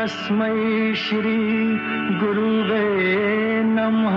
तस्मै श्री गुरुवे नमः।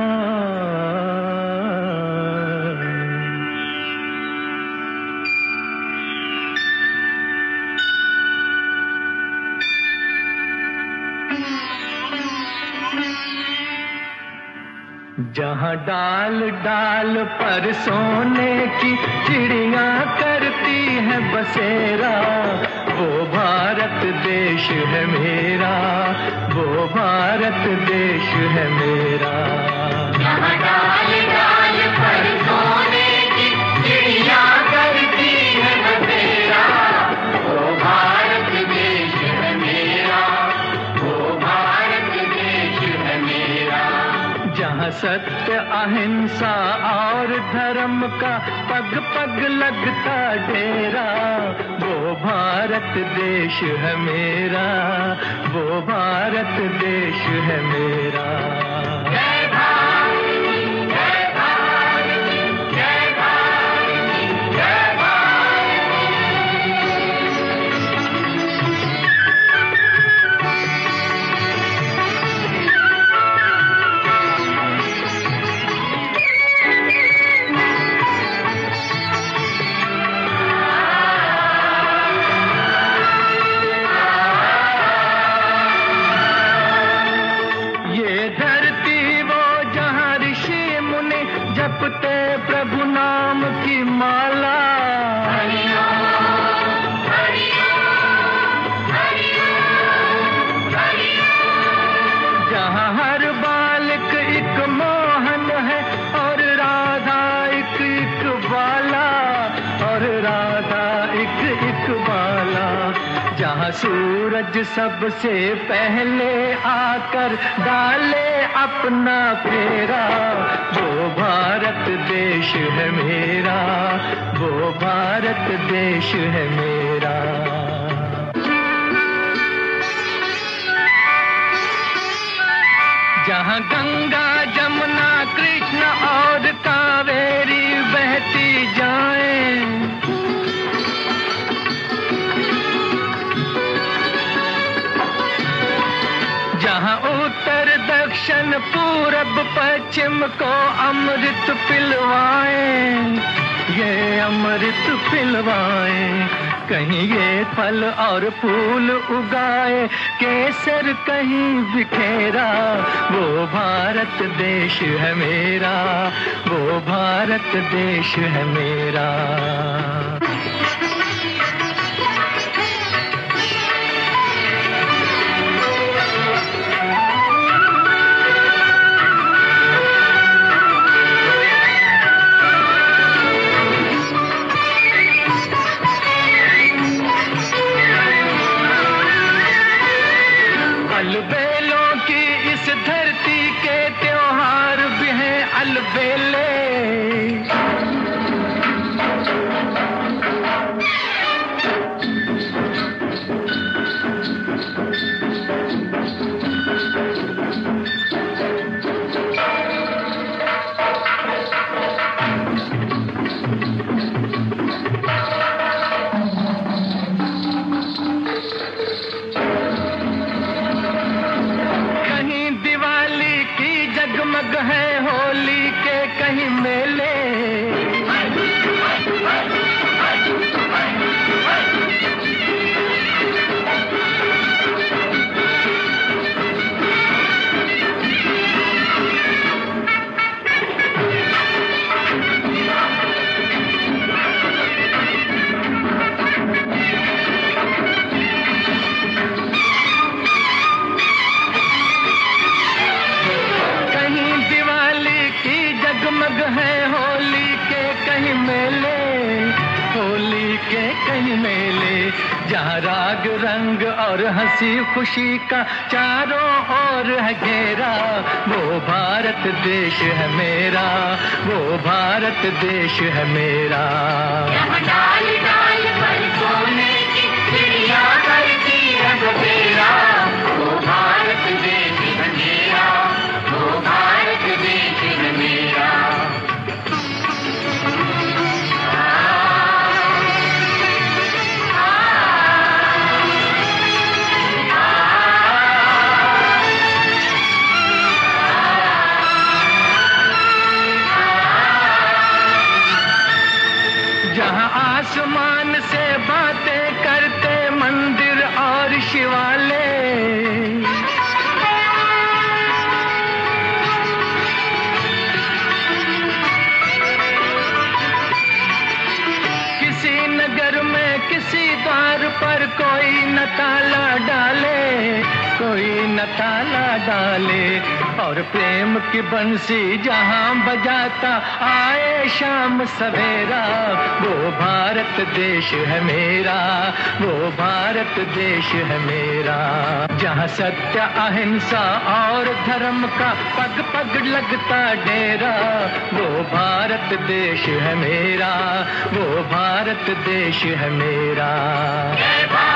जहाँ डाल डाल पर सोने की चिड़िया करती है बसेरा, वो भारत देश है मेरा, वो भारत देश है मेरा। जहाँ डाल डाल पर सोने की चिड़िया करती है बसेरा, वो भारत देश है मेरा, वो भारत देश है मेरा। जहाँ सत्य अहिंसा और धर्म का पग पग लगता डेरा, वो भारत देश है मेरा, वो भारत देश है मेरा। जय भारत, जय भारत, जय भारत, जय भारत। जपते प्रभु नाम की माला, हरि ओम, हरि ओम, हरि ओम, हरि ओम। जहाँ हर बालक एक मोहन है और राधा एक बाला, और राधा एक बाला। जहाँ सूरज सबसे पहले आकर डाले अपना फेरा, वो भारत देश है मेरा, वो भारत देश है मेरा। जहाँ गंगा जमुना कृष्ण और कावेरी बहती जाएं, जहाँ उत्तर दक्षिण पूरब पश्चिम को अमृत पिलवाएं, ये अमृत पिलवाएं। कहीं ये फल और फूल उगाए, केसर कहीं बिखेरा, वो भारत देश है मेरा, वो भारत देश है मेरा। अलबेलों की इस धरती के त्योहार भी हैं अलबेले। जगमग है होली के कहीं मेले, जगमग है होली के कहीं मेले, होली के कहीं मेले। जहाँ राग रंग और हंसी खुशी का चारों ओर है घेरा, वो भारत देश है मेरा, वो भारत देश है मेरा। यहाँ डाल डाल पर सोने की चिड़िया करती है बसेरा, वो भारत देश है मेरा, वो भारत देश है मेरा। न ताला डाले, और प्रेम की बंसी जहां बजाता आए शाम सवेरा, वो भारत देश है मेरा, वो भारत देश है मेरा। जहां सत्य अहिंसा और धर्म का पग पग लगता डेरा, वो भारत देश है मेरा, वो भारत देश है मेरा।